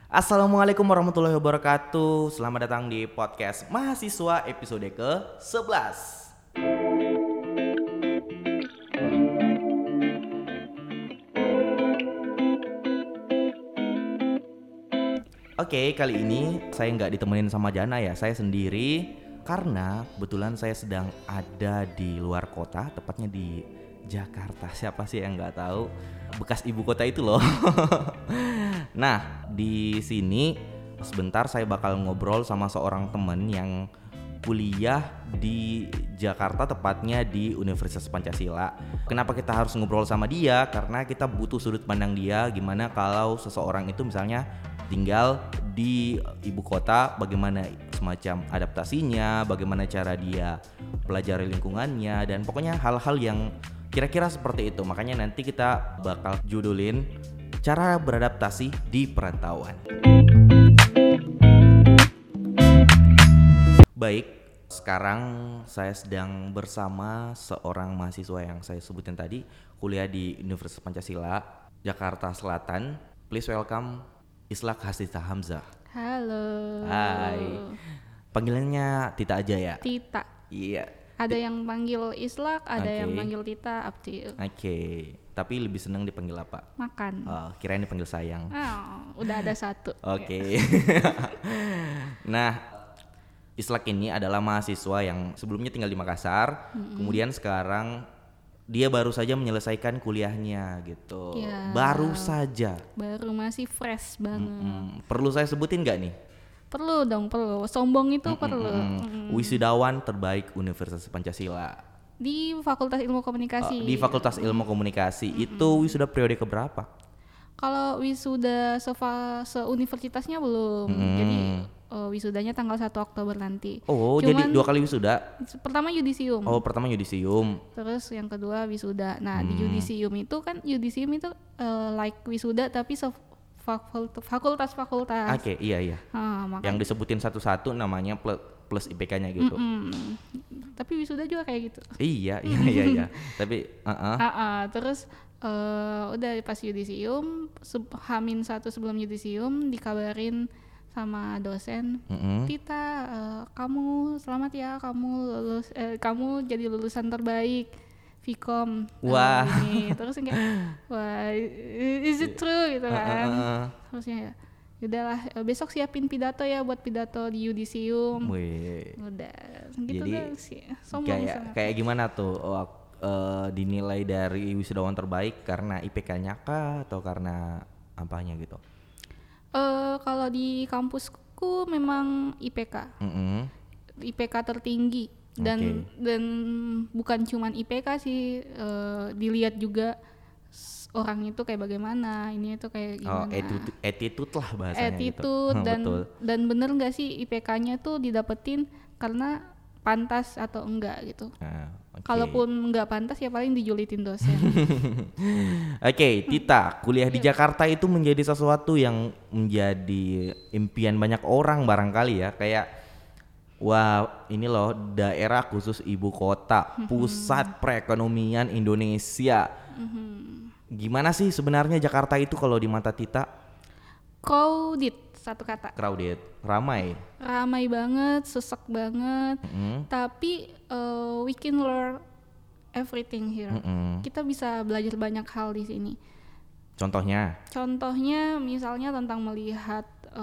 Assalamualaikum warahmatullahi wabarakatuh. Selamat datang di podcast Mahasiswa episode ke-11. Oke, kali ini saya nggak ditemenin sama Jana ya, saya sendiri. Karena kebetulan saya sedang ada di luar kota, tepatnya di Jakarta. Siapa sih yang nggak tahu bekas ibu kota itu loh. Nah, di sini sebentar saya bakal ngobrol sama seorang teman yang kuliah di Jakarta, tepatnya di Universitas Pancasila. Kenapa kita harus ngobrol sama dia? Karena kita butuh sudut pandang dia. Gimana kalau seseorang itu misalnya tinggal di ibu kota, bagaimana semacam adaptasinya, bagaimana cara dia pelajari lingkungannya, dan pokoknya hal-hal yang kira-kira seperti itu. Makanya nanti kita bakal judulin cara beradaptasi di perantauan. Baik, sekarang saya sedang bersama seorang mahasiswa yang saya sebutin tadi, kuliah di Universitas Pancasila, Jakarta Selatan. Please welcome Islak Hasita Hamzah. Halo. Hai. Panggilannya Tita aja ya? Tita. Iya. Ada yang panggil Islak, ada yang panggil Tita, up to you. Oke. Tapi lebih senang dipanggil apa? Makan. Oh, kirain dipanggil sayang. Oh, udah ada satu. Oke. Nah, Islak ini adalah mahasiswa yang sebelumnya tinggal di Makassar, kemudian sekarang dia baru saja menyelesaikan kuliahnya gitu. Ya, baru saja. Baru masih fresh banget. Perlu saya sebutin nggak nih? Perlu dong, perlu. Sombong itu perlu. Wisudawan terbaik Universitas Pancasila. Di Fakultas Ilmu Komunikasi. Di Fakultas Ilmu Komunikasi. Itu wisuda periode keberapa? Kalau wisuda se-universitasnya belum. Jadi wisudanya tanggal 1 Oktober nanti. Oh, jadi 2 kali wisuda? Pertama yudisium. Oh, pertama yudisium. Terus yang kedua wisuda. Nah, di yudisium itu kan like wisuda tapi fakultas-fakultas. Oke, iya. Yang disebutin satu-satu namanya plus IPK-nya gitu. Tapi wisuda juga kayak gitu. Iya. Tapi terus udah pas yudisium, H-1 sebelum yudisium dikabarin sama dosen, Tita, kamu selamat ya, kamu lulus, kamu jadi lulusan terbaik Vkom. Wah. Terus kayak, wah, is it true gitu kan? Terusnya ya, udahlah, besok siapin pidato ya buat pidato di yudisium. Wih. Udah, gitu jadi sih. Sombong kayak gimana tuh? Dinilai dari wisudawan terbaik karena IPK-nya kah atau karena apanya gitu? Kalau di kampusku memang IPK. IPK tertinggi dan bukan cuman IPK sih, dilihat juga orang itu kayak bagaimana, ini itu kayak gimana. Attitude lah bahasanya. Attitude gitu. dan bener nggak sih IPK-nya tuh didapetin karena pantas atau enggak gitu. Kalaupun nggak pantas ya paling dijulitin dosen. Oke, Tita, kuliah di Jakarta itu menjadi sesuatu yang menjadi impian banyak orang barangkali ya. Kayak, wah ini loh daerah khusus ibu kota, pusat perekonomian Indonesia. Gimana sih sebenarnya Jakarta itu kalau di mata Tita? Crowded, satu kata. Crowded, ramai banget, sesak banget. Tapi we can learn everything here. Kita bisa belajar banyak hal di sini. Contohnya misalnya tentang melihat,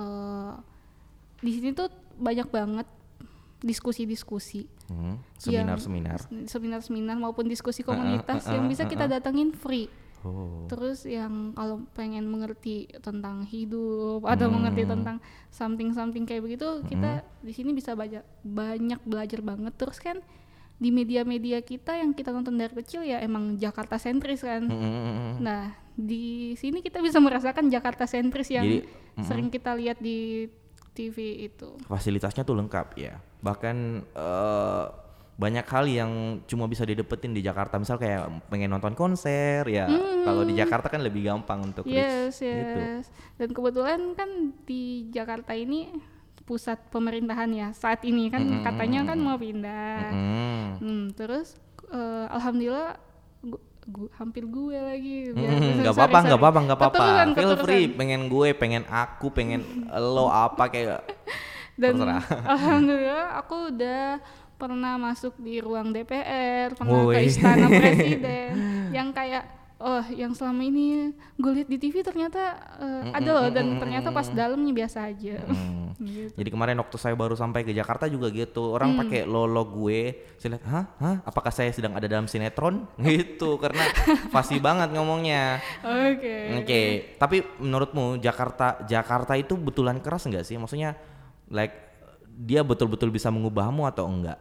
di sini tuh banyak banget diskusi-diskusi, seminar maupun diskusi komunitas yang bisa kita datengin free. Terus yang kalau pengen mengerti tentang hidup atau mengerti tentang something kayak begitu, kita di sini bisa banyak belajar banget. Terus kan di media-media kita yang kita nonton dari kecil ya emang Jakarta sentris kan. Nah, di sini kita bisa merasakan Jakarta sentris yang sering kita lihat di TV itu. Fasilitasnya tuh lengkap ya. Bahkan banyak hal yang cuma bisa didapetin di Jakarta. Misal kayak pengen nonton konser ya, kalau di Jakarta kan lebih gampang untuk reach. Gitu. Dan kebetulan kan di Jakarta ini pusat pemerintahan ya saat ini kan, katanya kan mau pindah. Terus alhamdulillah hampir gue lagi. Nggak apa-apa. Feel free, pengen gue, pengen aku, pengen lo apa kayak dan terserah. Alhamdulillah aku udah pernah masuk di ruang DPR, pernah ke istana presiden yang kayak yang selama ini gue lihat di TV ternyata ada loh, dan ternyata pas dalamnya biasa aja. Gitu. Jadi kemarin waktu saya baru sampai ke Jakarta juga gitu, orang pakai lolo gue, saya lihat, hah, apakah saya sedang ada dalam sinetron gitu, karena fasih banget ngomongnya. Oke. Tapi menurutmu Jakarta itu betulan keras nggak sih? Maksudnya, like dia betul-betul bisa mengubahmu atau enggak?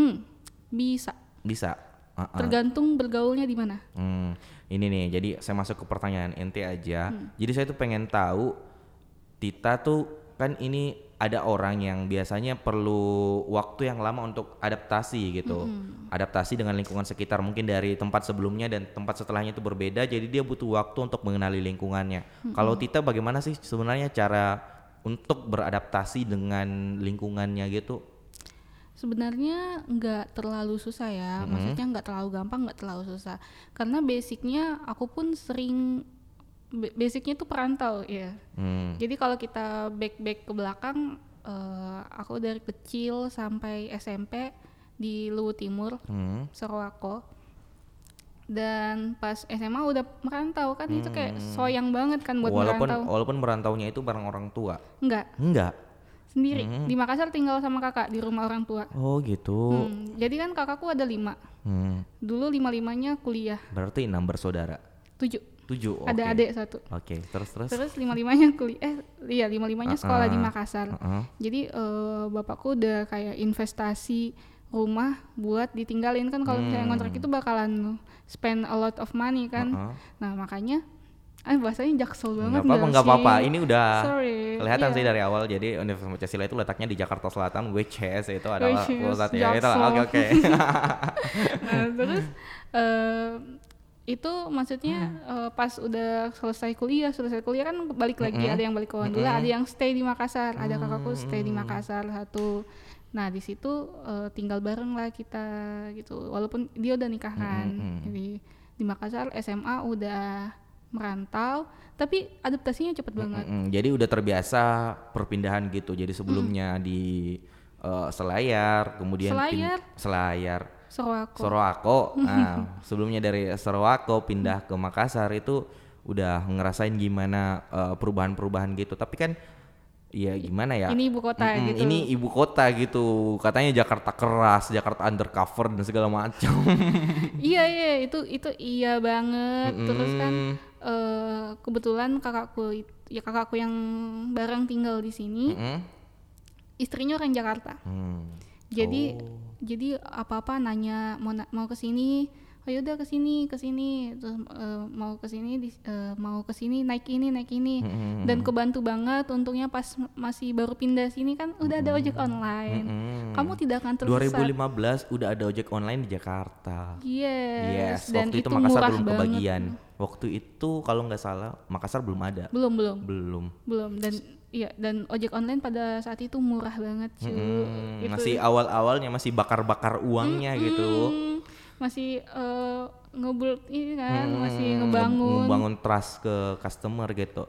Bisa. Tergantung bergaulnya di mana. Ini nih, jadi saya masuk ke pertanyaan ente aja. Jadi saya tuh pengen tahu, Tita tuh kan ini ada orang yang biasanya perlu waktu yang lama untuk adaptasi gitu. Adaptasi dengan lingkungan sekitar, mungkin dari tempat sebelumnya dan tempat setelahnya itu berbeda, jadi dia butuh waktu untuk mengenali lingkungannya. Kalau Tita bagaimana sih sebenarnya cara untuk beradaptasi dengan lingkungannya gitu? Sebenarnya nggak terlalu susah ya, maksudnya nggak terlalu gampang, nggak terlalu susah. Karena basicnya aku pun basicnya tuh perantau ya. Jadi kalau kita back ke belakang, aku dari kecil sampai SMP di Luwu Timur, Sorowako. Dan pas SMA udah merantau kan, itu kayak soyang banget kan buat merantau. Walaupun merantaunya itu bareng orang tua. Enggak. Sendiri. Di Makassar tinggal sama kakak di rumah orang tua. Oh gitu. Jadi kan kakakku ada 5. Dulu 5-5-nya kuliah. Berarti 6 bersaudara. 7. Ada Okay. adik 1. Oke, terus. Terus 5-5-nya kuliah. 5-5-nya sekolah di Makassar. Jadi bapakku udah kayak investasi rumah buat ditinggalin kan, kalau misalnya ngontrak itu bakalan spend a lot of money kan. Nah makanya bahasanya jaksel banget. Nggak apa-apa. Ini udah kelihatan sih dari awal. Jadi Universitas Pancasila itu letaknya di Jakarta Selatan, which itu adalah pusatnya. Oke. Nah, terus itu maksudnya pas udah selesai kuliah kan balik lagi. Ada yang balik ke Wandula, ada yang stay di Makassar. Ada kakakku stay di Makassar satu. Nah di situ tinggal bareng lah kita gitu. Walaupun dia udah nikah kan. Jadi di Makassar SMA udah merantau, tapi adaptasinya cepet banget. Jadi udah terbiasa perpindahan gitu. Jadi sebelumnya di Selayar, kemudian Selayar, Sorowako. Nah, sebelumnya dari Sorowako pindah ke Makassar itu udah ngerasain gimana perubahan-perubahan gitu. Tapi kan ya gimana ya? Ini ibu kota gitu. Ini ibu kota gitu. Katanya Jakarta keras, Jakarta undercover dan segala macam. Iya, itu iya banget. Terus kan kebetulan kakakku yang bareng tinggal di sini, istrinya orang Jakarta. Jadi apa-apa nanya mau ke sini, oh yaudah ke sini, terus mau ke sini naik ini. Dan kebantu banget untungnya pas masih baru pindah sini kan udah ada ojek online. Kamu tidak akan tersesat. 2015 udah ada ojek online di Jakarta. Yes. Dan waktu itu Makassar belum kebagian. Waktu itu kalau nggak salah Makassar belum ada. Belum. Dan ojek online pada saat itu murah banget cuy. Masih awal-awalnya masih bakar-bakar uangnya gitu. Masih ngebuild ini kan, masih ngebangun trust ke customer gitu.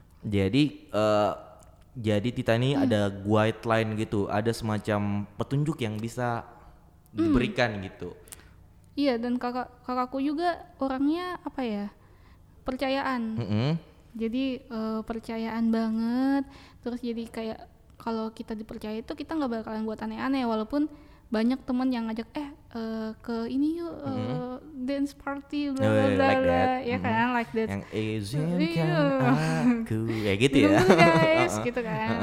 Jadi Tita ini ada guideline gitu, ada semacam petunjuk yang bisa diberikan gitu. Iya, dan kakakku juga orangnya apa ya, percayaan. Jadi percayaan banget. Terus jadi kayak kalau kita dipercaya itu kita nggak bakalan buat aneh-aneh, walaupun banyak teman yang ngajak ke ini yuk dance party bla bla bla bla, ya kan, like that. Yang izinkan aku ya gitu ya. Guys, gitu kan.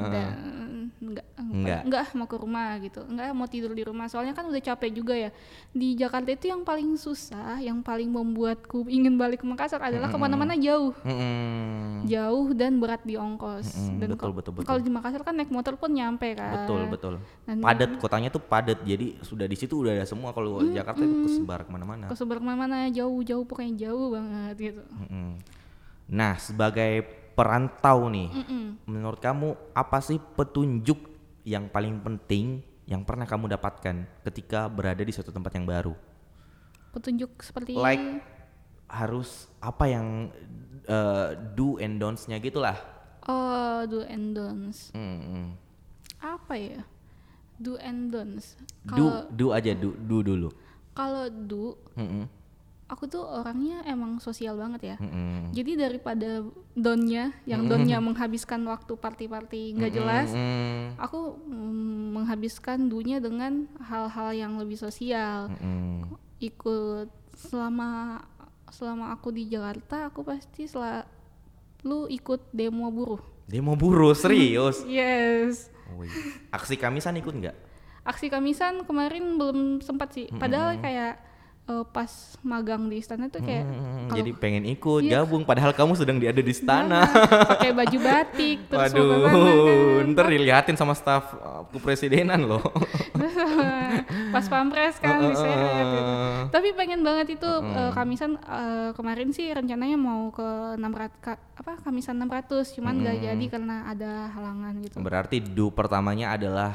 Enggak mau ke rumah gitu, enggak mau tidur di rumah, soalnya kan udah capek juga ya. Di Jakarta itu yang paling susah, yang paling membuatku ingin balik ke Makassar adalah kemana-mana jauh dan berat di ongkos. Dan betul. Kalau di Makassar kan naik motor pun nyampe kan. Betul. Padat, kotanya tuh padat, jadi sudah di situ udah ada semua. Kalau Jakarta itu kesebar kemana-mana. Jauh pokoknya jauh banget gitu. Nah, sebagai perantau nih, menurut kamu apa sih petunjuk yang paling penting yang pernah kamu dapatkan ketika berada di suatu tempat yang baru? Petunjuk seperti like harus apa yang do and don'ts-nya gitulah. Oh, do and don'ts. Apa ya? Do and don'ts. Do aja do dulu. Kalau do, aku tuh orangnya emang sosial banget ya. Jadi daripada donnya, yang donnya menghabiskan waktu party-party nggak jelas, aku menghabiskan do-nya dengan hal-hal yang lebih sosial. Ikut selama aku di Jakarta, aku pasti selalu ikut demo buruh. Demo buruh, serius? Yes. Aksi Kamisan ikut nggak? Aksi Kamisan kemarin belum sempat sih. Padahal kayak pas magang di istana tuh kayak jadi pengen ikut gabung padahal kamu sedang ada di istana. Pakai baju batik terus waduh, ntar dilihatin sama staf kepresidenan loh. Pas pampres kan diseret gitu. Tapi pengen banget itu Kamisan kemarin sih rencananya mau ke 600 Kamisan 600 cuman gak jadi karena ada halangan gitu. Berarti do pertamanya adalah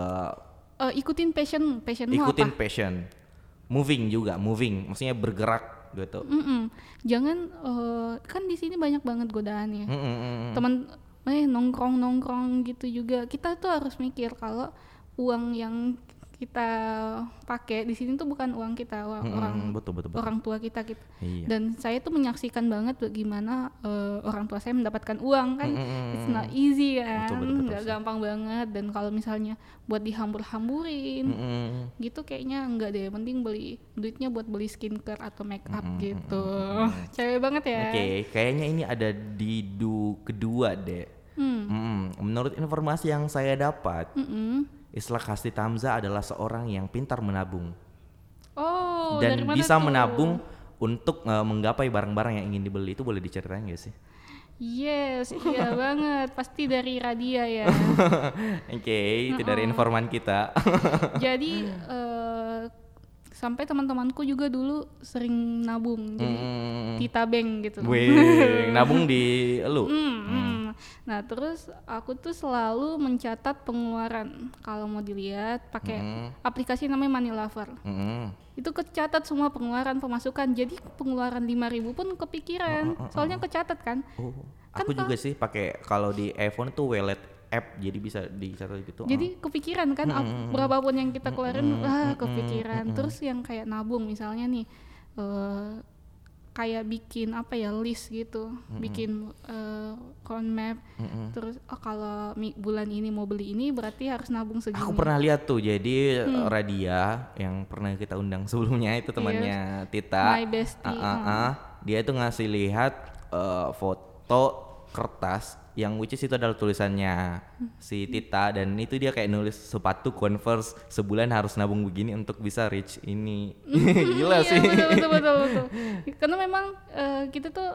ikutin passionmu ikutin apa? passion. Moving, maksudnya bergerak gitu. Jangan kan di sini banyak banget godaan ya. Teman nongkrong gitu juga. Kita tuh harus mikir kalau uang yang kita pakai di sini tuh bukan uang kita, betul. orang tua kita gitu. Iya. Dan saya tuh menyaksikan banget bagaimana orang tua saya mendapatkan uang kan. It's not easy kan, nggak gampang banget. Dan kalau misalnya buat dihambur-hamburin gitu kayaknya enggak deh, mending duitnya buat beli skincare atau make up gitu. Cewek banget ya. Oke, kayaknya ini ada di do kedua deh. Menurut informasi yang saya dapat, Islah Kasti Tamza adalah seorang yang pintar menabung. Oh, dan dari mana bisa tuh? menabung untuk menggapai barang-barang yang ingin dibeli. Itu boleh diceritain gak sih? Yes, iya banget. Pasti dari Radia ya. Oke, itu dari informan kita. Jadi sampai teman-temanku juga dulu sering nabung. Jadi Tita Bank gitu. Wih, nabung di lu? Nah terus aku tuh selalu mencatat pengeluaran. Kalau mau dilihat pakai aplikasi namanya Money Lover. Itu kecatat semua pengeluaran, pemasukan. Jadi pengeluaran 5.000 pun kepikiran. Soalnya kecatat kan. Kan aku juga sih pakai kalau di iPhone tuh wallet app, jadi bisa dicatat gitu. Jadi kepikiran kan berapapun yang kita keluarin kepikiran. Terus yang kayak nabung misalnya nih kayak bikin list gitu, bikin roadmap. Terus kalau bulan ini mau beli ini berarti harus nabung segini. Aku pernah lihat tuh, jadi Radia yang pernah kita undang sebelumnya itu temannya Tita. My bestie. Dia itu ngasih lihat foto kertas yang which is itu adalah tulisannya si Tita, dan itu dia kayak nulis sepatu Converse sebulan harus nabung begini untuk bisa reach ini. Gila sih. Betul. Karena memang kita tuh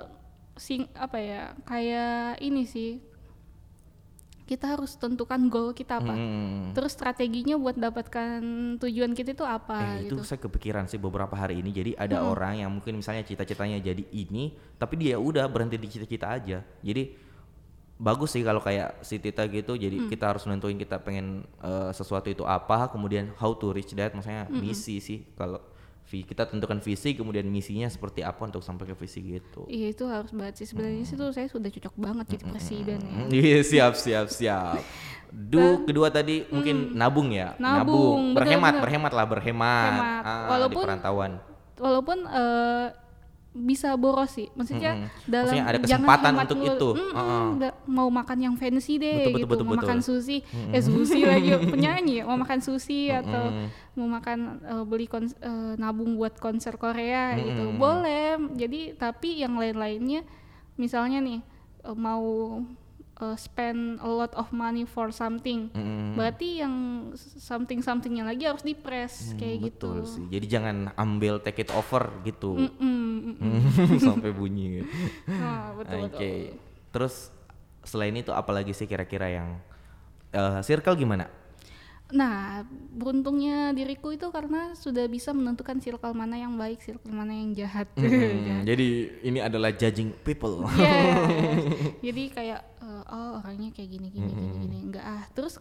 kayak ini sih, kita harus tentukan goal kita apa, terus strateginya buat dapatkan tujuan kita itu apa. Itu saya kepikiran sih beberapa hari ini. Jadi ada orang yang mungkin misalnya cita-citanya jadi ini, tapi dia udah berhenti di cita-cita aja. Jadi bagus sih kalau kayak si Tita gitu. Jadi kita harus nentuin kita pengen sesuatu itu apa, kemudian how to reach that, maksudnya misi sih. Kalau kita tentukan visi, kemudian misinya seperti apa untuk sampai ke visi gitu. Iya, itu harus banget sih sebenarnya. Itu saya sudah cocok banget jadi presiden ya. Iya, siap. Kedua tadi mungkin nabung ya. Nabung. Berhemat. Di perantauan. Walaupun bisa boros sih, maksudnya maksudnya ada kesempatan untuk itu. Mau makan yang fancy deh, betul. mau makan sushi, sushi lagi penyanyi, mau makan sushi atau mau makan nabung buat konser Korea gitu, boleh. Jadi tapi yang lain-lainnya, misalnya nih mau spend a lot of money for something, berarti yang somethingnya lagi harus di-press kayak gitu. Betul sih. Jadi jangan ambil take it over gitu. Sampai bunyi. Betul. Oke. Terus selain itu apalagi sih kira-kira yang circle gimana? Nah, beruntungnya diriku itu karena sudah bisa menentukan circle mana yang baik, circle mana yang jahat. Jadi ini adalah judging people. Jadi kayak orangnya kayak gini. Enggak terus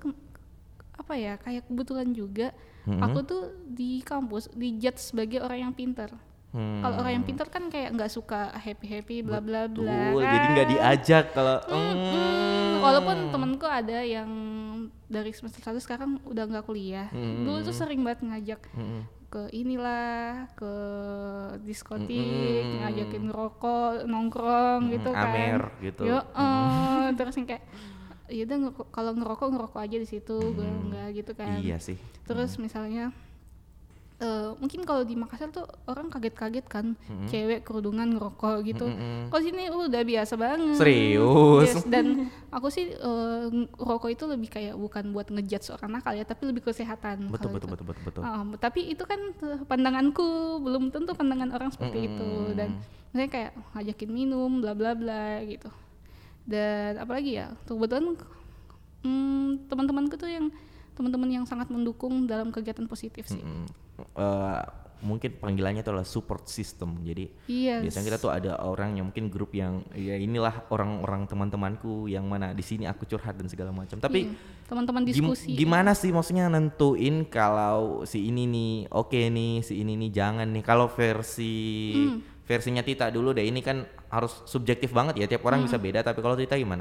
kayak kebetulan juga aku tuh di kampus dijudge sebagai orang yang pintar. Kalau orang yang pintar kan kayak nggak suka happy bla bla bla. Betul, jadi nggak diajak kalau. Walaupun temenku ada yang dari semester 1 sekarang udah nggak kuliah. Dulu tuh sering banget ngajak ke inilah, ke diskotik, ngajakin ngerokok, nongkrong gitu kan. Amer gitu. Terus yang kayak yaudah kalau ngerokok aja di situ, gue enggak gitu kan. Iya sih. Terus misalnya mungkin kalau di Makassar tuh orang kaget-kaget kan, cewek kerudungan ngerokok gitu. Kalau sini udah biasa banget. Serius? Yes, dan aku sih rokok itu lebih kayak bukan buat ngejudge seorang nakal ya, tapi lebih kesehatan. Betul. Tapi itu kan pandanganku, belum tentu pandangan orang seperti itu. Dan misalnya kayak ngajakin minum, bla bla bla gitu. Dan apalagi ya, kebetulan teman-temanku tuh yang teman-teman yang sangat mendukung dalam kegiatan positif sih. Mungkin panggilannya itu adalah support system. Jadi biasanya kita tuh ada orang yang mungkin grup yang ya inilah orang-orang teman-temanku yang mana di sini aku curhat dan segala macam. Tapi teman-teman diskusi. Gimana sih maksudnya nentuin kalau si ini nih oke nih, si ini nih jangan nih. Kalau versinya Tita dulu deh, ini kan harus subjektif banget ya, tiap orang bisa beda. Tapi kalau Tita gimana?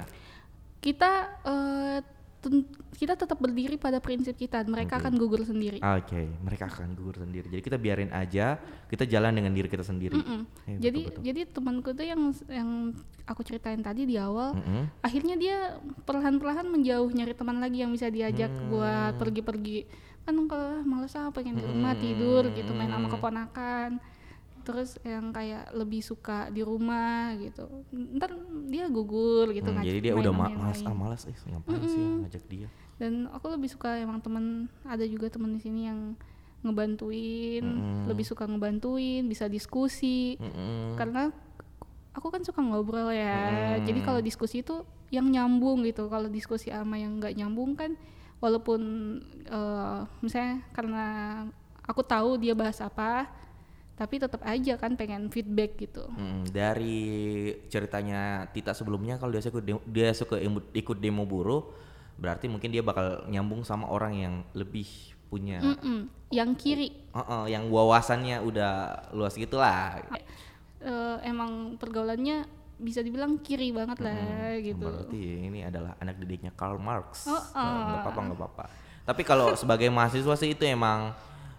Kita tetap berdiri pada prinsip kita, mereka akan gugur sendiri. Oke, mereka akan gugur sendiri. Jadi kita biarin aja, kita jalan dengan diri kita sendiri. Jadi temanku tuh yang aku ceritain tadi di awal, akhirnya dia perlahan-lahan menjauh, nyari teman lagi yang bisa diajak buat pergi-pergi. Kan kalau males pengen di rumah tidur gitu, main sama keponakan. Terus yang kayak lebih suka di rumah gitu, ntar dia gugur gitu. Jadi dia udah malas ngapain sih ngajak dia. Dan aku lebih suka emang ada juga temen di sini yang ngebantuin, lebih suka ngebantuin, bisa diskusi. Karena aku kan suka ngobrol ya, jadi kalau diskusi itu yang nyambung gitu. Kalau diskusi sama yang nggak nyambung kan, walaupun misalnya karena aku tahu dia bahas apa, tapi tetap aja kan pengen feedback gitu. Dari ceritanya Tita sebelumnya, kalau dia suka ikut demo buruh, berarti mungkin dia bakal nyambung sama orang yang lebih punya yang kiri, yang wawasannya udah luas gitulah. Emang pergaulannya bisa dibilang kiri banget lah gitu. Berarti ini adalah anak didiknya Karl Marx. Nggak apa-apa. Tapi kalau sebagai mahasiswa sih itu emang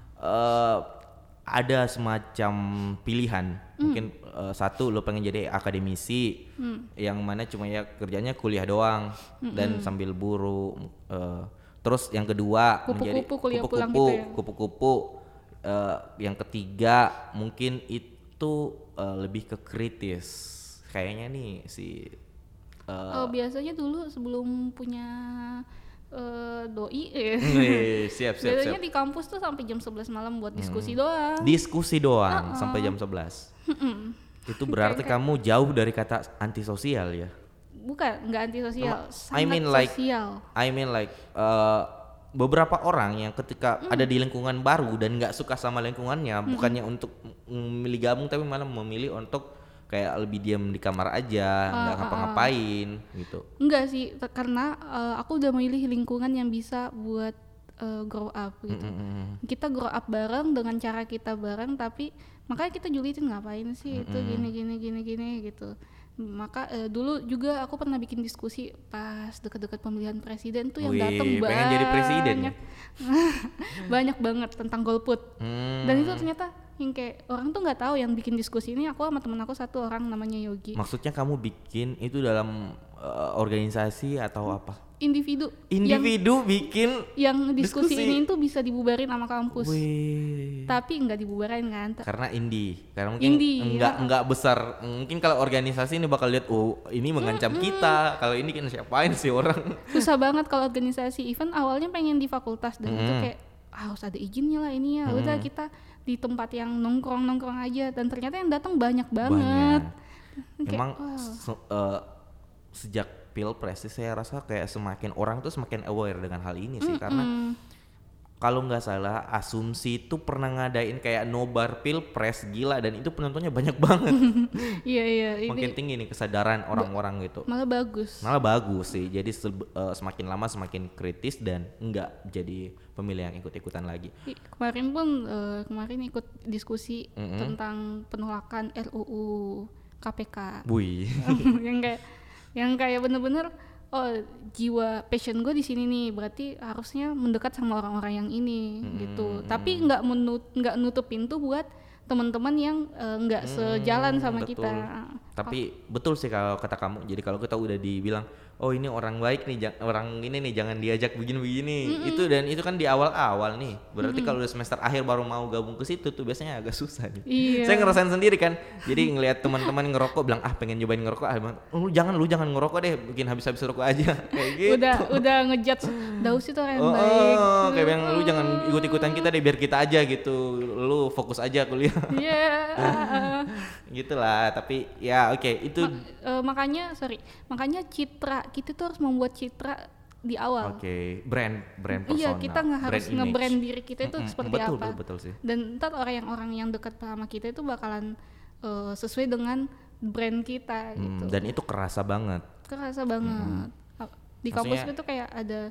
ada semacam pilihan. Mungkin satu lo pengen jadi akademisi, yang mana cuma ya kerjanya kuliah doang dan sambil buru. Terus yang kedua menjadi kupu-kupu. Yang ketiga mungkin itu lebih ke kritis. Kayaknya nih si biasanya dulu sebelum punya doi siap. Biasanya di kampus tuh sampai jam 11 malam buat diskusi doang. Sampai jam 11. Itu berarti kamu jauh dari kata antisosial ya? Bukan, nggak antisosial, sosial. Beberapa orang yang ketika ada di lingkungan baru dan nggak suka sama lingkungannya, bukannya untuk memilih gabung, tapi malah memilih untuk kayak lebih diam di kamar aja, nggak ngapa-ngapain gitu. Enggak sih, karena aku udah memilih lingkungan yang bisa buat grow up gitu. Kita grow up bareng dengan cara kita bareng, tapi makanya kita julitin ngapain sih itu gini gitu. Maka dulu juga aku pernah bikin diskusi pas dekat-dekat pemilihan presiden tuh yang datang pengen jadi presiden ya? Banyak banget tentang golput. Dan itu ternyata yang kayak orang tuh nggak tahu, yang bikin diskusi ini aku sama temen aku satu orang namanya Yogi. Maksudnya kamu bikin itu dalam organisasi atau apa? Individu bikin yang diskusi ini tuh bisa dibubarin sama kampus. Tapi nggak dibubarin kan? Karena karena mungkin nggak besar. Mungkin kalau organisasi ini bakal lihat, ini mengancam kita. Kalau ini kan siapain sih orang? Susah banget kalau organisasi. Event awalnya pengen di fakultas dan itu kayak harus ada izinnya lah ini ya. Udah kita di tempat yang nongkrong aja, dan ternyata yang datang banyak banget. Memang sejak Pilpres sih saya rasa kayak semakin orang tuh semakin aware dengan hal ini sih, karena kalau nggak salah Asumsi itu pernah ngadain kayak nobar pilpres, gila, dan itu penontonnya banyak banget. Iya Makin tinggi nih kesadaran orang-orang gitu. Malah bagus Sih, jadi semakin lama semakin kritis dan nggak jadi pemilih yang ikut-ikutan lagi. Kemarin pun kemarin ikut diskusi tentang penolakan RUU KPK. Wih. yang kayak bener-bener jiwa passion gue di sini nih, berarti harusnya mendekat sama orang-orang yang ini gitu. Tapi nggak nutup pintu buat teman-teman yang nggak sejalan sama betul. kita. Tapi betul sih kalau kata kamu. Jadi kalau kita udah dibilang, oh ini orang baik nih, orang ini nih jangan diajak begini-begini. Itu kan di awal-awal nih. Berarti kalau udah semester akhir baru mau gabung ke situ tuh biasanya agak susah nih. Iya. Saya ngerasain sendiri kan. Jadi ngelihat teman-teman ngerokok bilang, pengen nyobain ngerokok, bilang, lu jangan ngerokok deh, bikin habis-habis rokok aja. Kayak gitu. Udah ngejudge Daus itu orang yang baik. Kayak bilang, lu jangan ikut-ikutan kita deh, biar kita aja gitu. Lu fokus aja kuliah. Iya. Gitulah, tapi ya oke, itu makanya citra kita tuh harus membuat citra di awal. Oke, brand persona. Iya, kita nggak harus nge-brand diri kita itu seperti apa. Betul sih. Dan ntar orang yang dekat sama kita itu bakalan sesuai dengan brand kita gitu. Dan itu kerasa banget. Di kampus itu kayak ada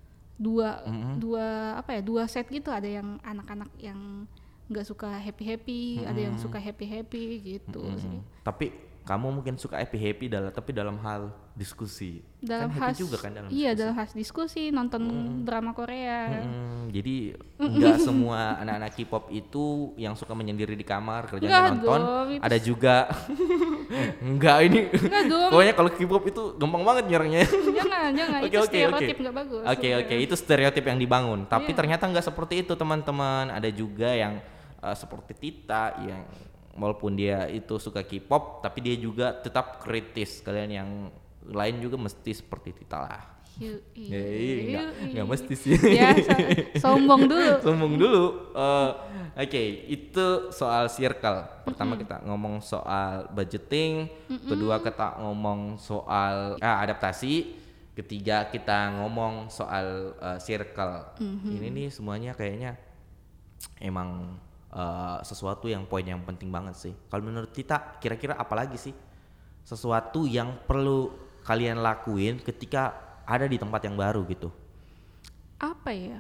dua set gitu, ada yang anak-anak yang nggak suka happy, ada yang suka happy gitu sih. Tapi kamu mungkin suka happy tapi dalam hal diskusi. Dalam kan happy juga kan dalam diskusi. Iya, dalam hal diskusi, nonton drama Korea. Jadi nggak semua anak-anak K-pop itu yang suka menyendiri di kamar kerjanya nonton. Ada juga enggak ini. Pokoknya kalau K-pop itu gampang banget nyerangnya. Jangan. Itu stereotip nggak bagus. Oke, itu stereotip yang dibangun. Tapi ternyata nggak seperti itu, teman-teman. Ada juga yang seperti Tita yang walaupun dia itu suka K-pop tapi dia juga tetap kritis. Kalian yang lain juga mesti seperti Tita lah. Nggak mesti sih. Ya, sombong dulu. Oke, itu soal circle. Pertama kita ngomong soal budgeting, kedua kita ngomong soal adaptasi, ketiga kita ngomong soal circle. Ini nih semuanya kayaknya emang sesuatu yang poin yang penting banget sih. Kalau menurut kita kira-kira apa lagi sih sesuatu yang perlu kalian lakuin ketika ada di tempat yang baru gitu? Apa ya?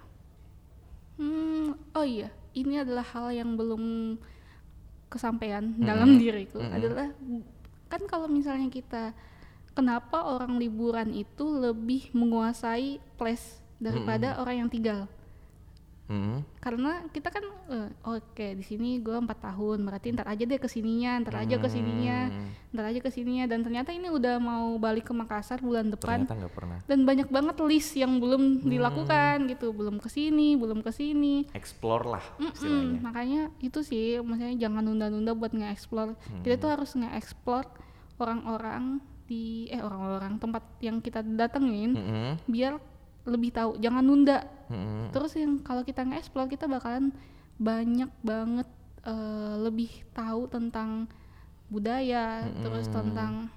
Oh iya, ini adalah hal yang belum kesampaian dalam diriku. Adalah kan kalau misalnya kita, kenapa orang liburan itu lebih menguasai place daripada orang yang tinggal? Karena kita kan di sini gue 4 tahun, berarti ntar aja deh kesininya, ntar aja kesininya, dan ternyata ini udah mau balik ke Makassar bulan depan. Ternyata nggak pernah. Dan banyak banget list yang belum dilakukan gitu, belum kesini. Explore lah istilahnya. Makanya itu sih, maksudnya jangan nunda-nunda buat nge-explore. Kita tuh harus nge-explore orang-orang tempat yang kita datengin, biar lebih tahu, jangan nunda. Terus yang kalau kita nge-explore, kita bakalan banyak banget lebih tahu tentang budaya, terus tentang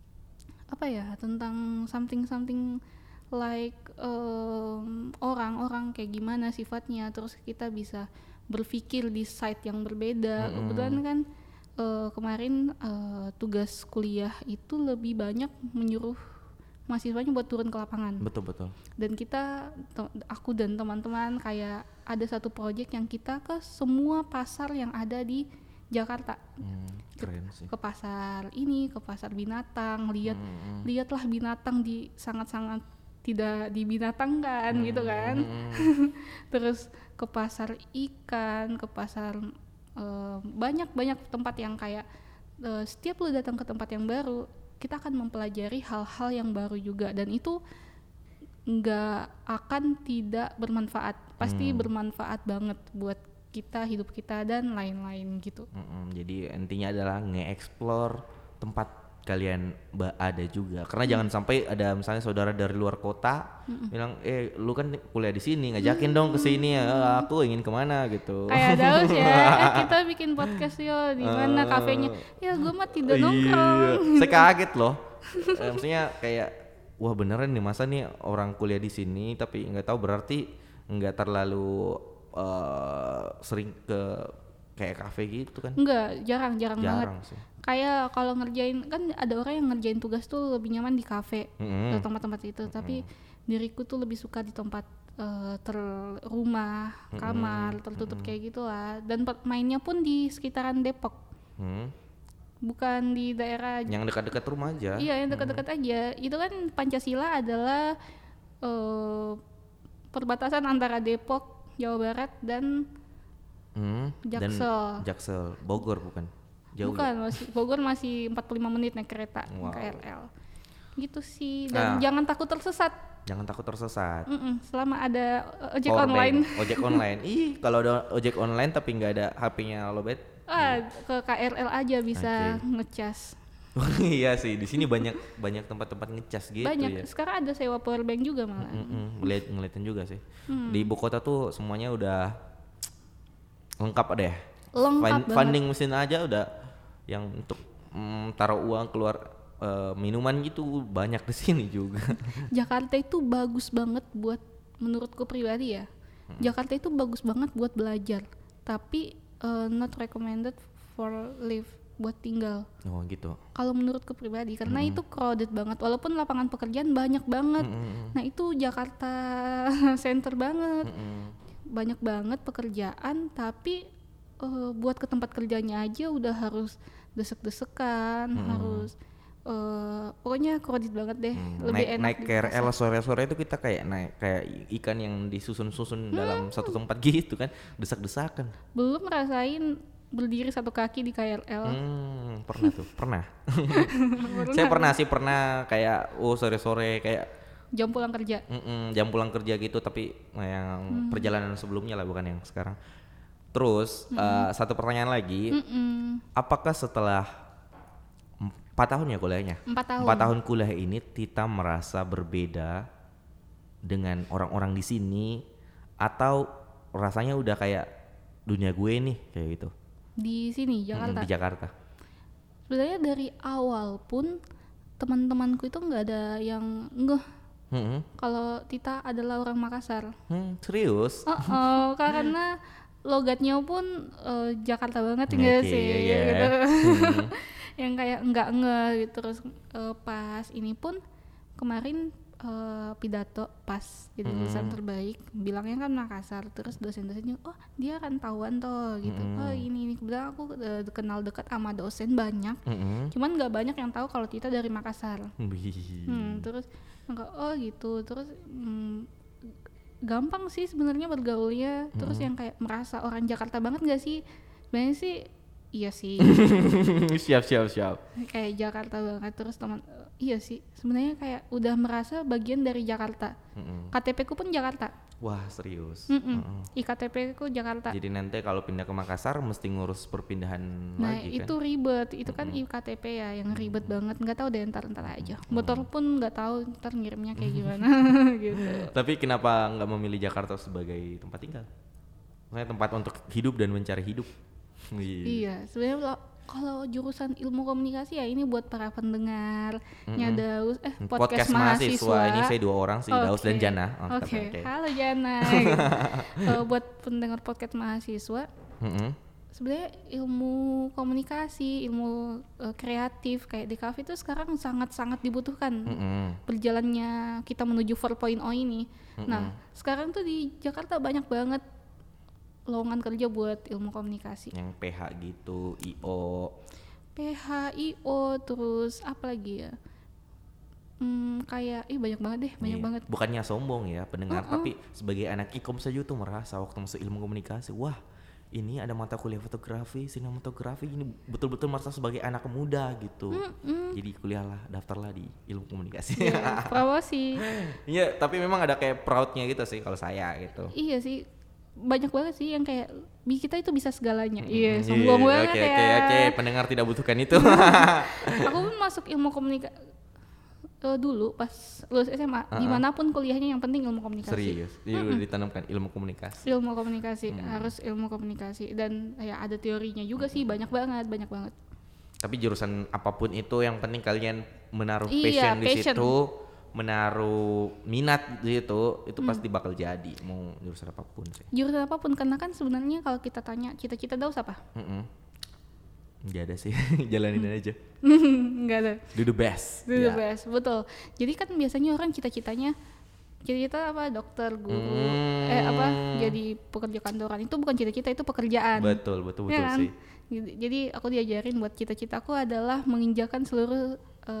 tentang something like orang-orang kayak gimana sifatnya, terus kita bisa berpikir di site yang berbeda. Kebetulan kan kemarin tugas kuliah itu lebih banyak menyuruh mahasiswanya buat turun ke lapangan. Betul. Dan aku dan teman-teman kayak ada satu proyek yang kita ke semua pasar yang ada di Jakarta. Keren sih. Ke pasar ini, ke pasar binatang, lihatlah binatang di sangat-sangat tidak dibinatangkan gitu kan. Terus ke pasar ikan, ke pasar banyak tempat yang kayak setiap lu datang ke tempat yang baru, kita akan mempelajari hal-hal yang baru juga, dan itu nggak akan tidak bermanfaat, pasti bermanfaat banget buat kita, hidup kita dan lain-lain gitu. Jadi intinya adalah nge-explore tempat kalian ada juga, karena jangan sampai ada misalnya saudara dari luar kota bilang lu kan kuliah di sini, ngajakin dong ke sini ya, aku ingin kemana gitu. Kayak Daus ya, kita bikin podcast yo di mana kafenya, ya gue mah tidak nongkrong. Saya kaget loh, maksudnya kayak wah beneran nih, masa nih orang kuliah di sini tapi nggak tahu, berarti nggak terlalu sering ke kayak kafe gitu kan? Enggak, jarang banget. Sih. Kayak kalau ngerjain, kan ada orang yang ngerjain tugas tuh lebih nyaman di kafe, atau tempat-tempat itu. Tapi diriku tuh lebih suka di tempat rumah, kamar, tertutup kayak gitu lah. Dan mainnya pun di sekitaran Depok. Bukan di daerah yang dekat-dekat rumah aja. Iya, yang dekat-dekat aja. Itu kan Pancasila adalah perbatasan antara Depok, Jawa Barat dan Jaksel. Dan Jaksel, Bogor bukan? Jauh. Bukan, masih Bogor masih 45 menit naik kereta. Wow. KRL. Gitu sih. Dan jangan takut tersesat. Jangan takut tersesat. Selama ada ojek Power online. Ojek online. Kalau ada ojek online tapi nggak ada HP-nya lowbat. Ke KRL aja bisa ngecas. Iya sih, di sini banyak tempat-tempat ngecas gitu. Banyak. Ya. Sekarang ada sewa power bank juga malah. Ngeliatin juga sih. Di ibu kota tuh semuanya udah lengkap deh. Lengkap Funding mesin aja udah yang untuk taruh uang keluar minuman gitu banyak di sini juga. Jakarta itu bagus banget buat, menurutku pribadi ya. Jakarta itu bagus banget buat belajar, tapi not recommended for live, buat tinggal. Oh gitu. Kalau menurutku pribadi, karena itu crowded banget. Walaupun lapangan pekerjaan banyak banget. Nah itu Jakarta center banget. Banyak banget pekerjaan, tapi buat ke tempat kerjanya aja udah harus desek-desekan, harus pokoknya crowded banget deh. Lebih enak naik KRL sore-sore itu kita kayak naik kayak ikan yang disusun-susun dalam satu tempat gitu kan, desak-desakan. Belum rasain berdiri satu kaki di KRL. Pernah. Saya pernah kayak sore-sore kayak jam pulang kerja. Jam pulang kerja gitu, tapi yang perjalanan sebelumnya lah, bukan yang sekarang. Terus satu pertanyaan lagi, apakah setelah 4 tahun ya kuliahnya? 4 tahun. 4 tahun kuliah ini Tita merasa berbeda dengan orang-orang di sini, atau rasanya udah kayak dunia gue nih kayak gitu? Di sini Jakarta. Di Jakarta. Sebenarnya dari awal pun teman-temanku itu nggak ada yang ngeh kalau Tita adalah orang Makassar. Serius? Karena logatnya pun Jakarta banget enggak sih? Gitu. Yang kayak nggak ngeh gitu. Terus pas ini pun kemarin pidato pas jadi lulusan terbaik, bilangnya kan Makassar. Terus dosen-dosennya, oh dia rantauan toh gitu. Oh ini kebetulan aku kenal dekat sama dosen banyak. Cuman nggak banyak yang tahu kalau Tita dari Makassar. Terus oh gitu. Terus gampang sih sebenarnya bergaulnya. Terus yang kayak merasa orang Jakarta banget nggak sih? Sebenarnya sih iya sih. siap. Kayak Jakarta banget. Terus teman iya sih, sebenarnya kayak udah merasa bagian dari Jakarta. KTP ku pun Jakarta. Wah serius. IKTP ku Jakarta. Jadi nanti kalau pindah ke Makassar mesti ngurus perpindahan nah, lagi kan? itu ribet. Itu kan IKTP ya yang ribet banget. Nggak tahu deh, ntar aja. Motor pun nggak tahu ntar ngirimnya kayak gimana gitu. Tapi kenapa nggak memilih Jakarta sebagai tempat tinggal? Maksudnya tempat untuk hidup dan mencari hidup. Iya, sebenarnya kalau jurusan ilmu komunikasi ya ini buat para pendengar Daus podcast mahasiswa. Ini saya 2 orang sih, Daus dan Jana. Oke. Halo Jana. Buat pendengar podcast mahasiswa. Sebenarnya ilmu komunikasi, ilmu kreatif kayak di kafe itu sekarang sangat-sangat dibutuhkan. Berjalannya kita menuju 4.0 ini. Nah, sekarang tuh di Jakarta banyak banget lowongan kerja buat ilmu komunikasi. Yang PH gitu, IO. PH, IO, terus apa lagi ya? Kayak banyak banget deh, banyak banget. Bukannya sombong ya pendengar, tapi sebagai anak ikom saja tuh merasa waktu masuk ilmu komunikasi, wah ini ada mata kuliah fotografi, sinematografi, ini betul-betul merasa sebagai anak muda gitu. Jadi kuliahlah, daftarlah di ilmu komunikasi. Promosi. Iya, tapi memang ada kayak proudnya gitu sih kalau saya gitu. Iya sih. Banyak banget sih yang kayak kita itu bisa segalanya. Iya, sombong banget ya. Oke, pendengar tidak butuhkan itu. Aku pun masuk ilmu komunikasi dulu pas lulus SMA. Dimanapun kuliahnya yang penting ilmu komunikasi. Serius, udah ditanamkan ilmu komunikasi. Ilmu komunikasi, harus ilmu komunikasi. Dan ya ada teorinya juga sih, banyak banget. Tapi jurusan apapun itu yang penting kalian menaruh passion di situ. menaruh minat gitu, itu pasti bakal jadi mau jurusan apapun sih. Jurusan apapun, karena kan sebenarnya kalau kita tanya cita-cita Daus apa? Nggak ada sih, jalanin aja. Nggak ada. Do the best. Do the best, betul. Jadi kan biasanya orang cita-citanya cita-cita apa, dokter, guru, jadi pekerja kantoran. Itu bukan cita-cita, itu pekerjaan. Betul ya kan? sih. Jadi aku diajarin buat cita-citaku adalah menginjakan seluruh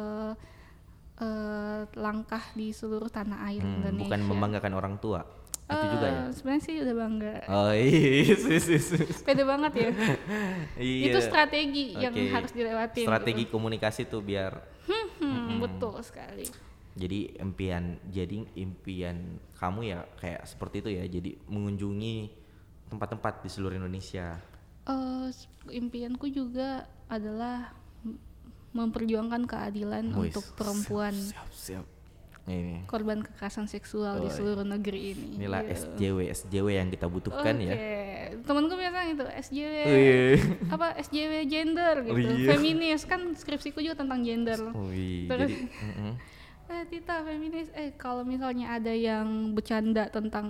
langkah di seluruh tanah air Indonesia. Bukan membanggakan orang tua. Itu juga ya. Sebenarnya sih udah bangga. Oh iya. Pede banget ya. Iya. Itu strategi yang harus dilewatin. Strategi gitu. Komunikasi tuh biar. Betul sekali. Jadi impian kamu ya kayak seperti itu ya. Jadi mengunjungi tempat-tempat di seluruh Indonesia. Impianku juga adalah memperjuangkan keadilan untuk perempuan. Siap. Ini. Korban kekerasan seksual di seluruh negeri ini. Inilah SJW yang kita butuhkan ya. Temanku biasa itu SJW SJW gender gitu. Feminis kan, skripsiku juga tentang gender. Terus Tita feminis. Kalau misalnya ada yang bercanda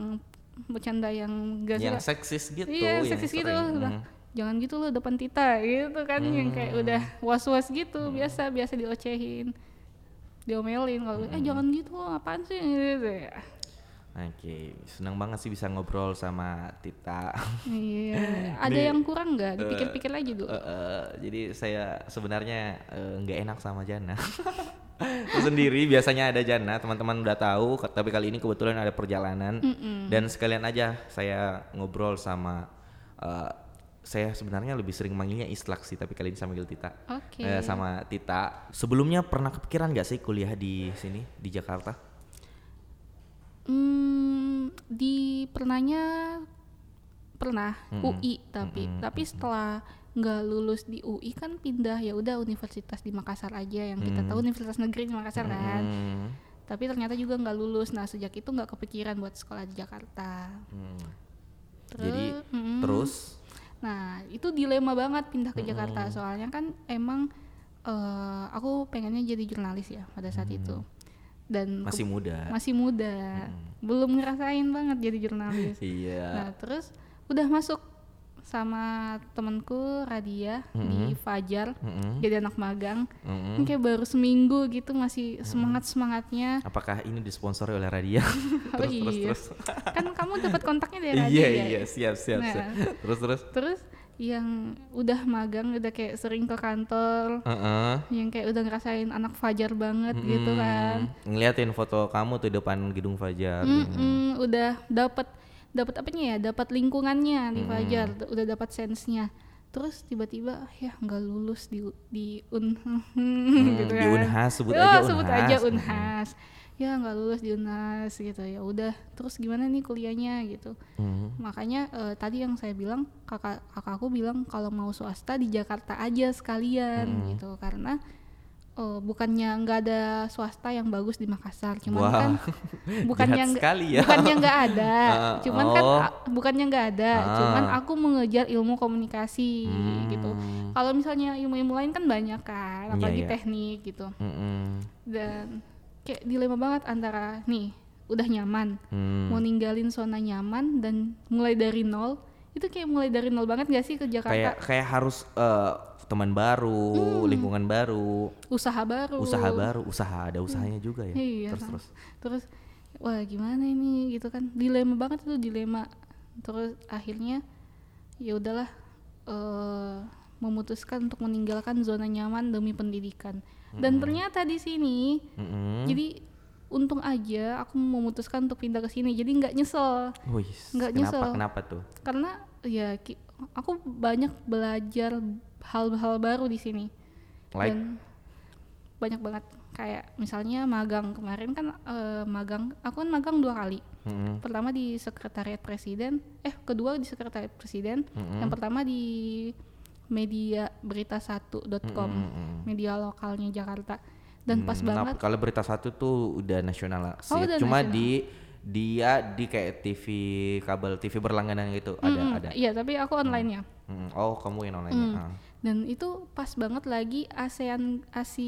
yang gak yang seksis gitu. Iya, seksis gitu. Jangan gitu loh depan Tita gitu kan, yang kayak udah was-was gitu, biasa diocehin, diomelin kalau jangan gitu, apaan sih gitu ya. Oke, senang banget sih bisa ngobrol sama Tita. Iya, ada yang kurang nggak? Dipikir-pikir aja dulu. Jadi saya sebenarnya nggak enak sama Jana. Sendiri biasanya ada Jana, teman-teman udah tahu, tapi kali ini kebetulan ada perjalanan dan sekalian aja saya ngobrol sama saya sebenarnya lebih sering manggilnya Islak sih, tapi kali ini saya manggil Tita. Sama Tita. Sebelumnya pernah kepikiran nggak sih kuliah di sini di Jakarta? Pernah UI, tapi setelah nggak lulus di UI kan pindah, ya udah universitas di Makassar aja, yang kita tahu universitas negeri di Makassar kan. Tapi ternyata juga nggak lulus. Nah, sejak itu nggak kepikiran buat sekolah di Jakarta. Terus nah, itu dilema banget pindah ke Jakarta, soalnya kan emang aku pengennya jadi jurnalis ya pada saat itu. Dan masih muda. Belum ngerasain banget jadi jurnalis. Nah, terus udah masuk sama temanku Radia di Fajar, jadi anak magang. Ini kayak baru seminggu gitu, masih semangatnya. Apakah ini disponsori oleh Radia? terus. Kan kamu dapat kontaknya dari Radia. Iya, siap. Nah, terus yang udah magang, udah kayak sering ke kantor, yang kayak udah ngerasain anak Fajar banget gitu kan. Ngeliatin foto kamu tuh depan gedung Fajar. Udah dapat apanya ya, dapat lingkungannya di Fajar, udah dapat sense-nya. Terus tiba-tiba ya nggak lulus di gitu kan. Di Unhas, sebut aja Unhas. Ya nggak lulus di Unhas gitu. Ya udah, terus gimana nih kuliahnya gitu. Makanya tadi yang saya bilang, kakakku bilang kalau mau swasta di Jakarta aja sekalian gitu, karena bukannya nggak ada swasta yang bagus di Makassar, cuman kan bukannya nggak ada, bukannya nggak ada, cuman aku mengejar ilmu komunikasi gitu. Kalau misalnya ilmu lain kan banyak kan, apalagi teknik gitu. Dan kayak dilema banget antara nih udah nyaman, mau ninggalin zona nyaman dan mulai dari nol. Itu kayak mulai dari nol banget gak sih ke Jakarta? Kayak harus teman baru, lingkungan baru, usaha ada usahanya juga ya. Iya, terus wah gimana ini gitu kan, dilema banget itu, dilema. Terus akhirnya ya udahlah, memutuskan untuk meninggalkan zona nyaman demi pendidikan. Dan ternyata di sini jadi untung aja aku memutuskan untuk pindah ke sini, jadi nggak nyesel. Kenapa tuh? Karena ya aku banyak belajar hal-hal baru di sini. Dan banyak banget, kayak misalnya magang kemarin kan, aku kan magang 2 kali. Pertama di sekretariat presiden, kedua di sekretariat presiden, yang pertama di media berita1.com, media lokalnya Jakarta. Dan pas banget. Kalau Berita1 tuh udah nasional sih. Cuma nasional. Dia di kayak TV kabel, TV berlangganan gitu, ada. Iya, tapi aku online-nya. Oh, kamu yang online-nya. Dan itu pas banget lagi ASEAN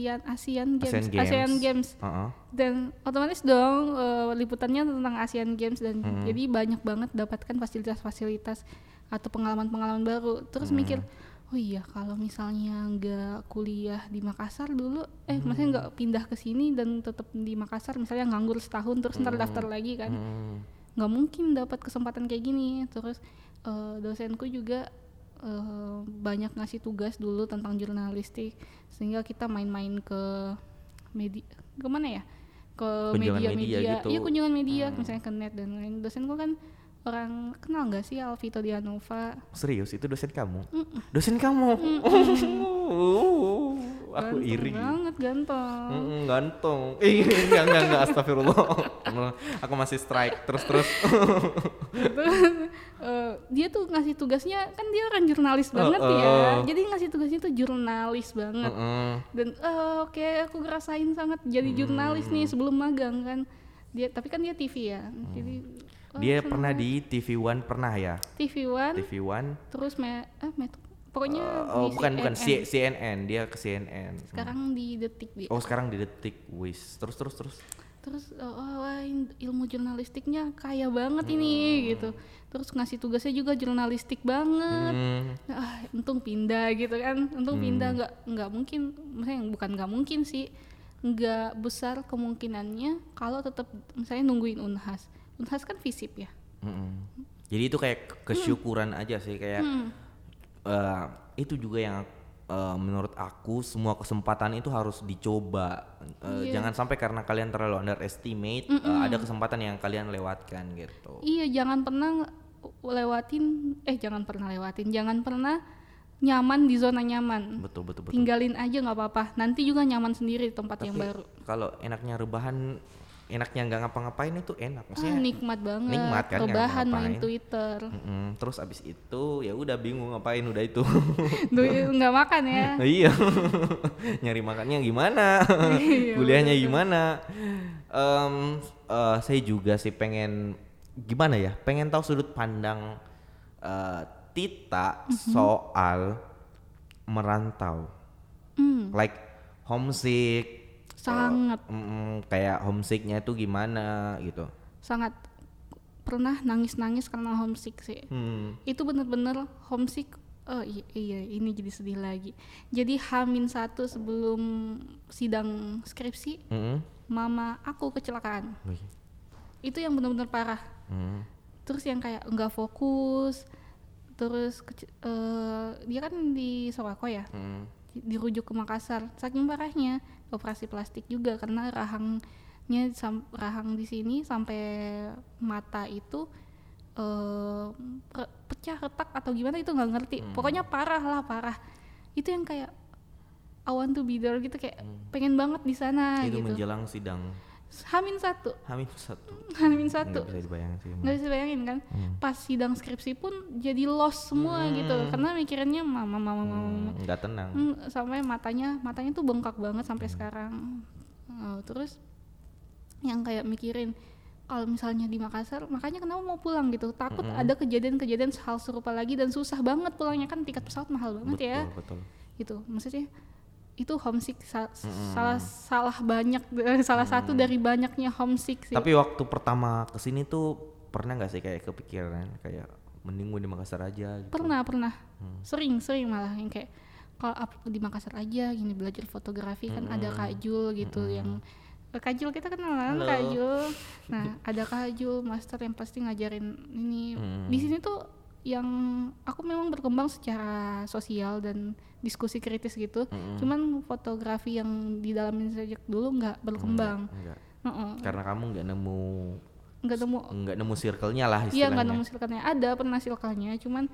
Games. Dan otomatis dong liputannya tentang ASEAN Games dan jadi banyak banget dapatkan fasilitas-fasilitas atau pengalaman-pengalaman baru. Terus mikir, oh iya kalau misalnya nggak kuliah di Makassar dulu, maksudnya nggak pindah ke sini dan tetap di Makassar, misalnya nganggur setahun terus ntar daftar lagi kan, nggak mungkin dapat kesempatan kayak gini. Terus dosenku juga banyak ngasih tugas dulu tentang jurnalistik, sehingga kita main-main ke media, kemana ya, ke media-media gitu. Iya, kunjungan media, misalnya ke net dan lain. Dosenku kan orang kenal nggak sih Alvito Dianova? Serius, itu dosen kamu? Dosen kamu? Aku ganteng iri banget, ganteng. Ganteng. Enggak, astagfirullah. Aku masih strike terus. Dia tuh ngasih tugasnya, kan dia orang jurnalis banget ya, jadi ngasih tugasnya tuh jurnalis banget. Dan oke, aku ngerasain sangat jadi jurnalis nih sebelum magang kan. Tapi kan dia TV ya, jadi dia pernah di TV One, pernah ya? TV One. Terus pokoknya bukan CNN, dia ke CNN. Sekarang di Detik dia. Oh, sekarang di Detik. Wis. Terus. Terus ilmu jurnalistiknya kaya banget ini gitu. Terus ngasih tugasnya juga jurnalistik banget. Untung pindah gitu kan. Pindah, nggak mungkin, maksudnya bukan nggak mungkin sih, nggak besar kemungkinannya kalau tetap misalnya nungguin Unhas kan FISIP ya. Jadi itu kayak kesyukuran aja sih, kayak itu juga yang menurut aku semua kesempatan itu harus dicoba. Jangan sampai karena kalian terlalu underestimate ada kesempatan yang kalian lewatkan gitu. Iya, jangan pernah nyaman di zona nyaman. Betul. Tinggalin aja nggak apa-apa. Nanti juga nyaman sendiri di tempat yang baru. Kalau enaknya rebahan, enaknya nggak ngapa-ngapain itu enak, maksudnya nikmat banget. Nikmat kan, rebahan main Twitter. Terus abis itu ya udah bingung ngapain, udah itu. Nggak makan ya. Iya. Nyari makannya gimana? Kuliahnya gimana? Saya juga sih pengen tahu sudut pandang Tita soal merantau, like homesick. Sangat. Kayak homesicknya itu gimana gitu? Sangat pernah nangis karena homesick sih. Itu bener-bener homesick. Iya, ini jadi sedih lagi. Jadi H-1 sebelum sidang skripsi, mama aku kecelakaan. Itu yang bener-bener parah. Terus yang kayak nggak fokus. Terus dia kan di Sawako ya. Dirujuk ke Makassar, saking parahnya, operasi plastik juga karena rahang di sini sampai mata itu pecah, retak atau gimana itu nggak ngerti. Pokoknya parah. Itu yang kayak I want to be there gitu, kayak pengen banget di sana itu gitu. Menjelang sidang H-1 nggak bisa bayangin kan. Pas sidang skripsi pun jadi lost semua gitu karena mikirannya mama nggak tenang. Sampai matanya tuh bengkak banget sampai sekarang. Terus yang kayak mikirin kalau misalnya di Makassar, makanya kenapa mau pulang gitu, takut ada kejadian hal serupa lagi dan susah banget pulangnya, kan tiket pesawat mahal banget. Betul. Gitu maksudnya. Itu homesick salah satu dari banyaknya homesick sih. Tapi waktu pertama kesini tuh pernah nggak sih kayak kepikiran kayak mending gue di Makassar aja gitu? Pernah sering malah yang kayak kalau di Makassar aja gini, belajar fotografi kan ada Kak Jul gitu, yang Kak Jul kita kenalan. Kak Jul, nah ada Kak Jul master yang pasti ngajarin ini. Di sini tuh yang aku memang berkembang secara sosial dan diskusi kritis gitu, cuman fotografi yang di dalam sejak dulu nggak berkembang. Karena kamu nggak nemu circle-nya lah istilahnya. Iya, nggak nemu circle-nya. Ada pernah circle-nya, cuman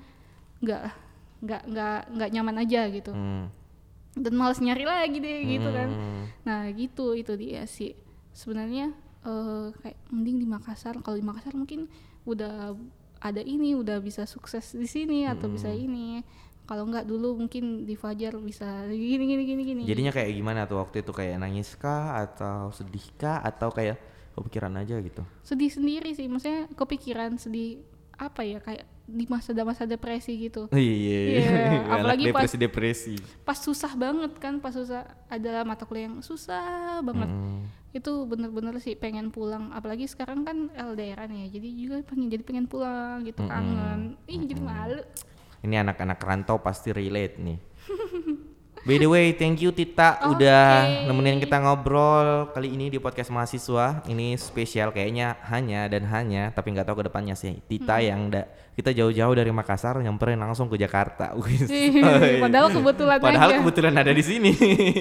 nggak nyaman aja gitu. Dan malas nyari lagi deh gitu kan. Nah gitu, itu dia sih sebenarnya. Kayak mending di Makassar. Kalau di Makassar mungkin udah ada ini, udah bisa sukses di sini atau bisa ini. Kalau enggak dulu mungkin di Fajar bisa gini. Jadinya kayak gimana tuh waktu itu, kayak nangis kah atau sedih kah atau kayak kepikiran aja gitu? Sedih sendiri sih, maksudnya kepikiran, sedih apa ya, kayak di masa depresi gitu. Iya. Apalagi depresi. Pas susah banget kan, pas susah ada mata kuliah yang susah banget. Itu bener-bener sih pengen pulang. Apalagi sekarang kan LDRan ya, jadi juga pengen pulang gitu, kangen. Jadi malu. Ini anak-anak rantau pasti relate nih. By the way, thank you Tita udah nemenin kita ngobrol kali ini di podcast mahasiswa. Ini spesial kayaknya hanya, tapi nggak tahu ke depannya sih. Tita yang kita jauh-jauh dari Makassar nyamperin langsung ke Jakarta. Padahal kebetulan ada di sini.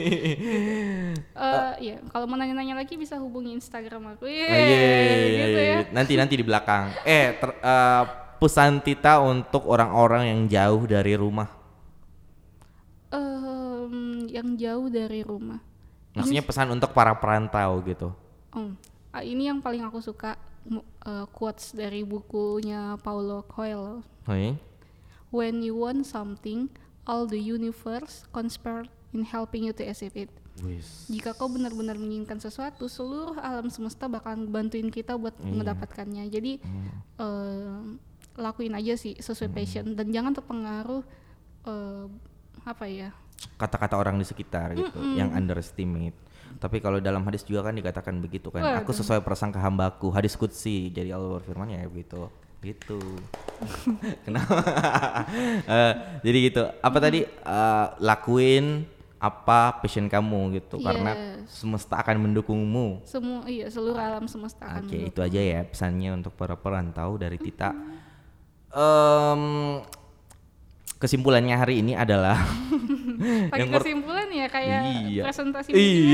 Iya, kalau mau nanya-nanya lagi bisa hubungi Instagram aku. Gitu ya. Nanti di belakang. Pesan Tita untuk orang-orang yang jauh dari rumah. Yang jauh dari rumah. Maksudnya pesan untuk para perantau gitu. Ini yang paling aku suka, quotes dari bukunya Paulo Coelho. When you want something, all the universe conspire in helping you to achieve it. Jika kau benar-benar menginginkan sesuatu, seluruh alam semesta bakal bantuin kita buat mendapatkannya. Jadi lakuin aja sih sesuai passion dan jangan terpengaruh kata-kata orang di sekitar gitu yang underestimate. Tapi kalau dalam hadis juga kan dikatakan begitu kan. Aku sesuai prasangka hambaku. Hadis qudsi. Jadi Allah berfirman ya gitu. Kenapa? Jadi gitu. Apa tadi? Lakuin apa passion kamu gitu. Karena semesta akan mendukungmu. Seluruh alam semesta akan mendukung. Itu aja ya pesannya untuk para perantau dari Tita. Kesimpulannya hari ini adalah kesimpulan ya kayak presentasi.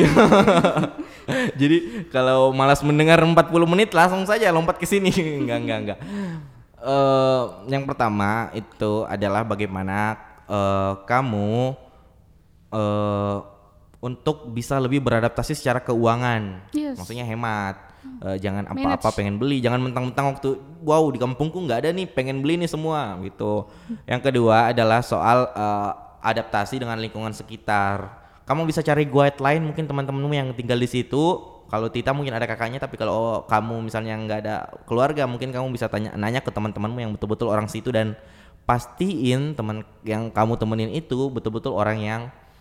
Jadi kalau malas mendengar 40 menit langsung saja lompat ke sini. Enggak. Yang pertama itu adalah bagaimana kamu untuk bisa lebih beradaptasi secara keuangan. Maksudnya hemat. Jangan apa-apa pengen beli, jangan mentang-mentang waktu di kampungku nggak ada nih pengen beli nih semua gitu. Yang kedua adalah soal adaptasi dengan lingkungan sekitar. Kamu bisa cari guideline mungkin teman-temanmu yang tinggal di situ. Kalau Tita mungkin ada kakaknya, tapi kalau kamu misalnya nggak ada keluarga, mungkin kamu bisa nanya ke teman-temanmu yang betul-betul orang situ dan pastiin teman yang kamu temenin itu betul-betul orang yang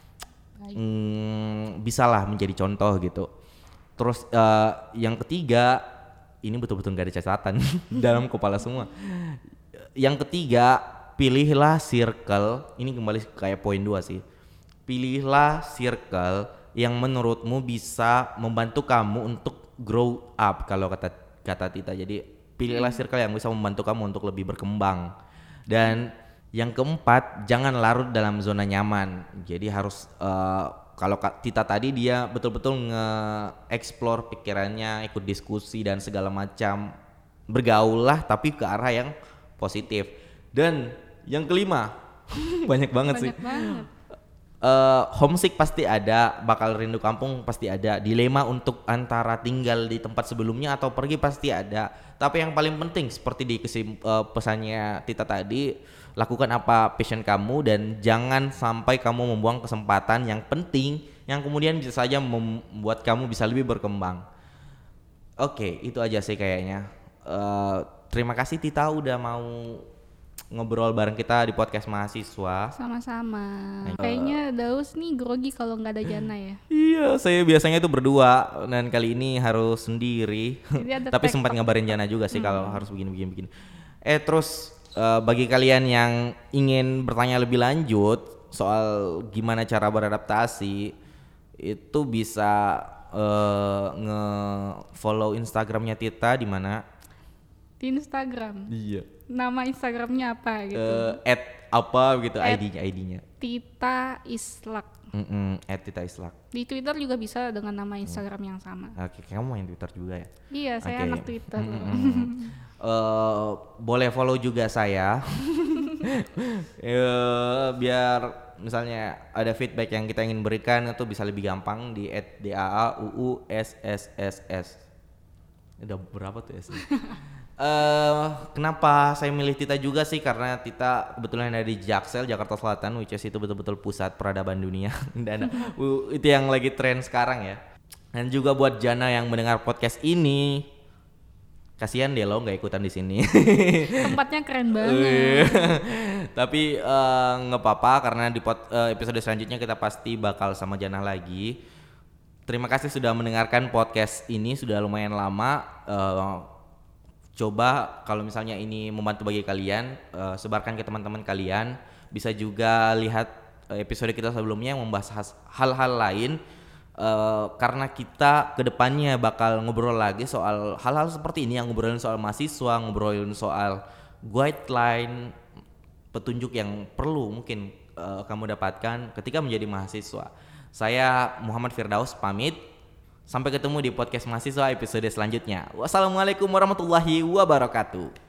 bisalah menjadi contoh gitu. Terus yang ketiga, ini betul-betul gak ada catatan dalam kepala semua. Yang ketiga, pilihlah circle, ini kembali kayak poin 2 sih. Pilihlah circle yang menurutmu bisa membantu kamu untuk grow up kalau kata Tita. Jadi pilihlah circle yang bisa membantu kamu untuk lebih berkembang. Dan yang keempat, jangan larut dalam zona nyaman. Jadi harus kalau Tita tadi dia betul-betul nge-explore pikirannya, ikut diskusi dan segala macam. Bergaul lah tapi ke arah yang positif. Dan yang kelima, banyak banget sih. Homesick pasti ada, bakal rindu kampung pasti ada. Dilema untuk antara tinggal di tempat sebelumnya atau pergi pasti ada. Tapi yang paling penting seperti di pesannya Tita tadi, lakukan apa passion kamu dan jangan sampai kamu membuang kesempatan yang penting yang kemudian bisa saja membuat kamu bisa lebih berkembang. Oke, itu aja sih kayaknya. Terima kasih Tita udah mau ngobrol bareng kita di podcast mahasiswa. Sama-sama. Kayaknya Daus nih grogi kalau nggak ada Jana ya. Iya, saya biasanya itu berdua dan kali ini harus sendiri. Tapi sempat ngabarin Jana juga sih kalau harus begini. Terus bagi kalian yang ingin bertanya lebih lanjut soal gimana cara beradaptasi, itu bisa nge-follow Instagramnya Tita di mana? Di Instagram. Iya. Nama Instagramnya apa gitu? @apa gitu ID-nya. Tita Islak. Tita Islak. Di Twitter juga bisa dengan nama Instagram yang sama. Oke, kamu main Twitter juga ya? Iya, saya anak Twitter. Boleh follow juga saya. Biar misalnya ada feedback yang kita ingin berikan itu bisa lebih gampang di @DAAUUSSSS. Udah berapa tuh S? Kenapa saya milih Tita juga sih, karena Tita kebetulan ada di Jaksel, Jakarta Selatan, which is itu betul-betul pusat peradaban dunia dan itu yang lagi tren sekarang ya. Dan juga buat Jana yang mendengar podcast ini, Kasihan deh lo nggak ikutan di sini. Tempatnya keren banget. Tapi nggak apa-apa karena di episode selanjutnya kita pasti bakal sama Janah lagi. Terima kasih sudah mendengarkan podcast ini, sudah lumayan lama. Coba kalau misalnya ini membantu bagi kalian, sebarkan ke teman-teman kalian. Bisa juga lihat episode kita sebelumnya yang membahas hal-hal lain, karena kita kedepannya bakal ngobrol lagi soal hal-hal seperti ini, yang ngobrolin soal mahasiswa, ngobrolin soal guideline, petunjuk yang perlu mungkin kamu dapatkan ketika menjadi mahasiswa. Saya Muhammad Firdaus pamit. Sampai ketemu di podcast mahasiswa episode selanjutnya. Wassalamualaikum warahmatullahi wabarakatuh.